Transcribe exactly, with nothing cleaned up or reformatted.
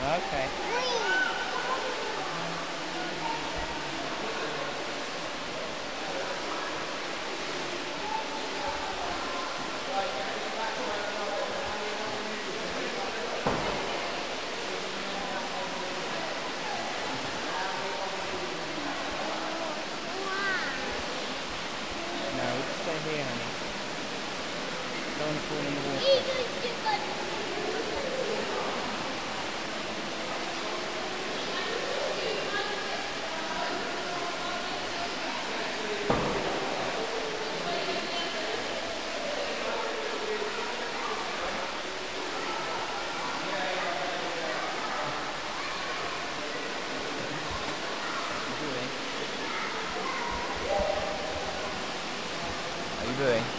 Okay. No, just stay here, honey. Don't want to fall in the water. What are you doing?